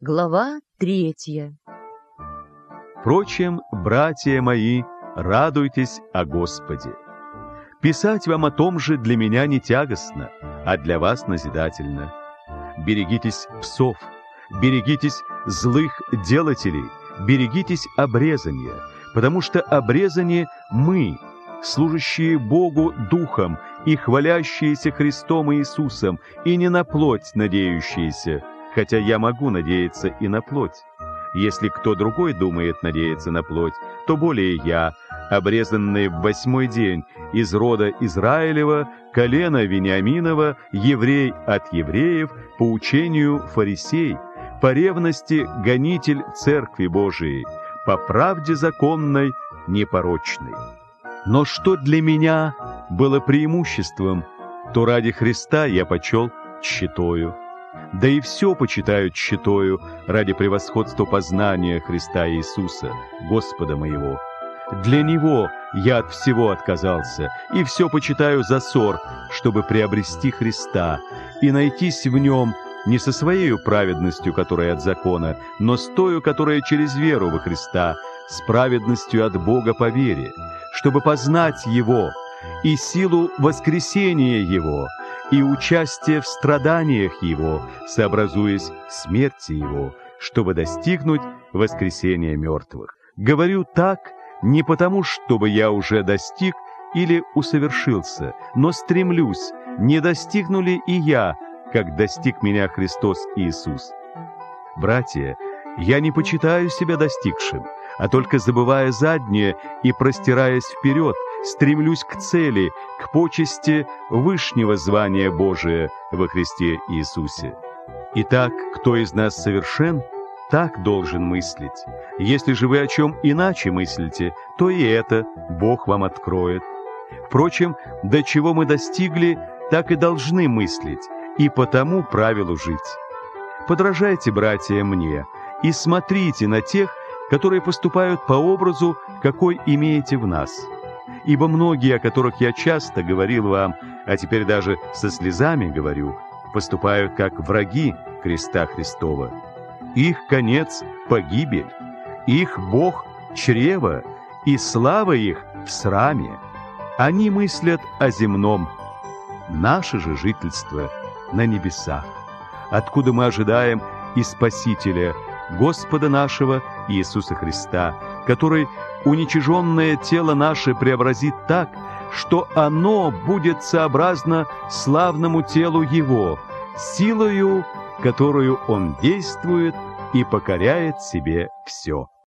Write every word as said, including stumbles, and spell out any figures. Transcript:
Глава третья. Впрочем, братья мои, радуйтесь о Господе. Писать вам о том же для меня не тягостно, а для вас назидательно. Берегитесь псов, берегитесь злых делателей, берегитесь обрезания, потому что обрезание мы, служащие Богу Духом и хвалящиеся Христом Иисусом, и не на плоть надеющиеся, хотя я могу надеяться и на плоть. Если кто другой думает надеяться на плоть, то более я, обрезанный в восьмой день из рода Израилева, колена Вениаминова, еврей от евреев, по учению фарисей, по ревности гонитель Церкви Божией, по правде законной, непорочной. Но что для меня было преимуществом, то ради Христа я почел тщетою. Да и все почитают тщетою ради превосходства познания Христа Иисуса, Господа моего. Для Него я от всего отказался, и все почитаю за ссор, чтобы приобрести Христа и найтись в Нем не со своей праведностью, которая от закона, но с тою, которая через веру во Христа, с праведностью от Бога по вере, чтобы познать Его и силу воскресения Его, и участие в страданиях Его, сообразуясь смерти Его, чтобы достигнуть воскресения мертвых. Говорю так не потому, чтобы я уже достиг или усовершился, но стремлюсь, не достигну ли и я, как достиг меня Христос Иисус. Братья, я не почитаю себя достигшим, а только забывая заднее и простираясь вперед, стремлюсь к цели, к почести вышнего звания Божия во Христе Иисусе. Итак, кто из нас совершен, так должен мыслить. Если же вы о чем иначе мыслите, то и это Бог вам откроет. Впрочем, до чего мы достигли, так и должны мыслить, и по тому правилу жить. Подражайте, братья, мне, и смотрите на тех, которые поступают по образу, какой имеете в нас. Ибо многие, о которых я часто говорил вам, а теперь даже со слезами говорю, поступают как враги креста Христова. Их конец — погибель, их Бог — чрево, и слава их в сраме. Они мыслят о земном, наше же жительство на небесах, откуда мы ожидаем и Спасителя, Господа нашего Иисуса Христа, который уничиженное тело наше преобразит так, что оно будет сообразно славному телу Его, силою, которую Он действует и покоряет себе все.